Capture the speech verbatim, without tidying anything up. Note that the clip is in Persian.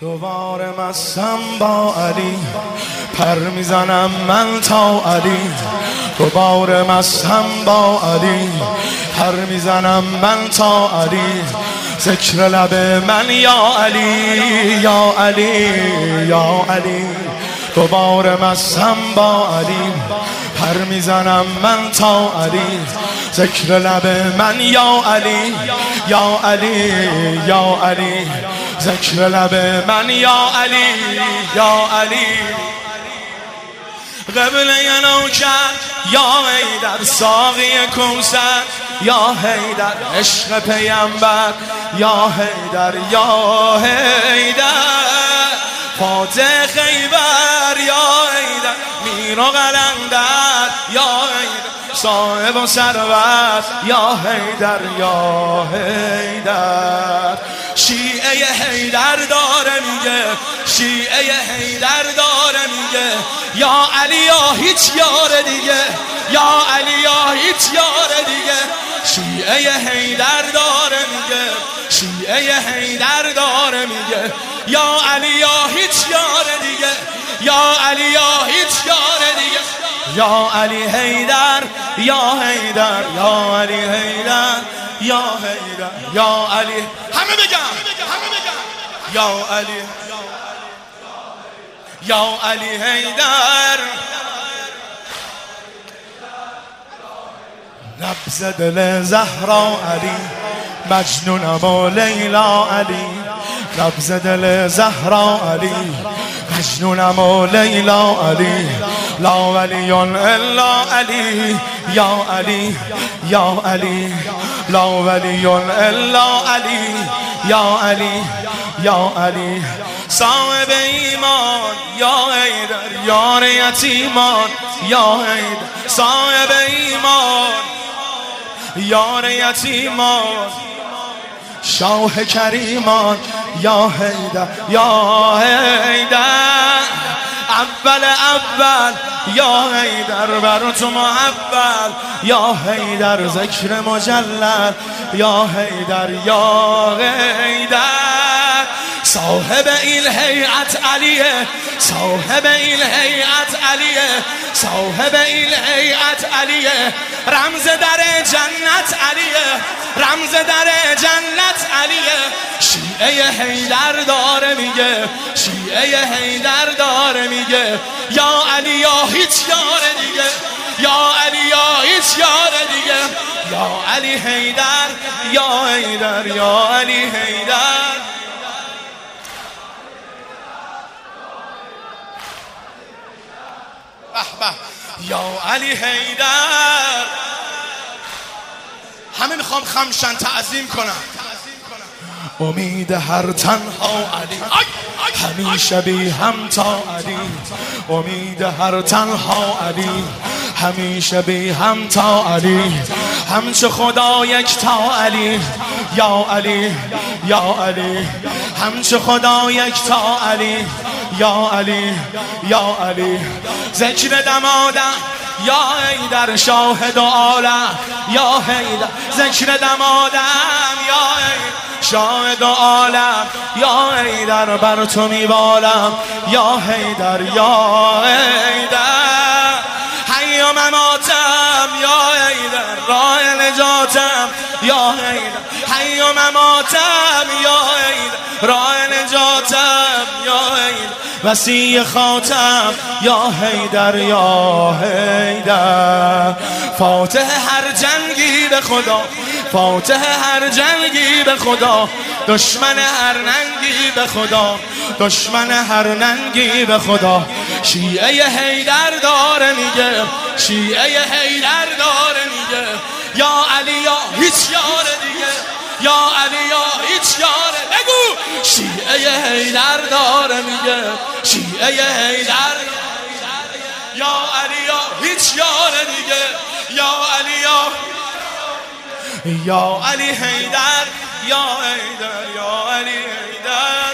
دوباره مستم با علی، پر میزنم من تا علی. دوباره مستم با علی، پر میزنم من تا علی. ذکر لب من یا علی یا علی یا علی. دوباره مستم با علی، پر میزنم من تا علی. ذکر لب من یا علی یا علی یا علی. ذکر لب من یا علی یا علی. قبله نوکر یا حیدر، ساقی کوثر یا حیدر، عشق پیامبر یا حیدر یا حیدر. فاتح خیبر یا حیدر، میر و قلندر یا حیدر، صاحب و ثروت یا حیدر یا حیدر. شیعه حیدر داره میگه، شیعه حیدر داره میگه یا علی یا هیچ یار دیگه، یا علی یا هیچ یار دیگه. شیعه حیدر داره میگه، شیعه حیدر داره میگه یا علی یا هیچ یار دیگه، یا علی یا هیچ یار دیگه. یا علی حیدر یا حیدر یا علی حیدر یا حیدر یا علی. همه بگم همه بگم یا علی یا علی حیدر. نبض دل زهرا علی، مجنونم و لیلا علی. نبض دل زهرا علی، مجنونم و لیلا علی. لا ولی الا علی یا علی یا علی. لا ولی الا علی یا علی یا علی. صاحب ایمان یا حیدر، یار یتیمان یا حیدر. صاحب ایمان یار یتیمان، شاه کریمان یا حیدر یا حیدر. اول اول یا حیدر، بر تو محول یا حیدر. ذکر مجلل یا حیدر یا حیدر. صاحب این هیئت علیه، صاحب این هیئت علیه، صاحب این هیئت علیه. رمز در جنت علیه، رمز در جنت علیه. شیعه حیدر داره میگه، شیعه حیدر داره میگه یا علی یا هیچ یار دیگه، یا علی یا هیچ یار دیگه. یا علی حیدر یا حیدر یا علی حیدر. یا علی حیدر. همه میخوام خمشن تعظیم کنم. امید هر تنها علی، همیشه بی هم تا علی. امید هر تنها علی، همیشه بی هم تا علی. همچه خدا یک تا علی یا علی یا علی. همچه خدا یک تا علی یا علی یا علی. ذکر دمادم یا حیدر، شاهد عالم یا حیدر. ذکر دمادم یا حیدر، شاهد عالم یا حیدر. بر تو میوالم یا حیدر یا حیدر. حی و مماتم یا حیدر، راه نجاتم یا حیدر. حی و مماتم یا حیدر، راه نجاتم یا حیدر. وصی خاتم یا حیدر یا حیدر. فاتح هر جنگی به خدا، فاتح هر جنگی به خدا. دشمن هر ننگی به خدا، دشمن هر ننگی به خدا. شیعه حیدر داره میگه، شیعه حیدر داره میگه یا علی یا هیچ یار دیگه، یا علی یا هیچ یار. بگو شیعه حیدر داره میگه، شیعه حیدر یا علی یا هیچ یار دیگه، یا علی یا یا علی حیدر یا حیدر یا علی حیدر.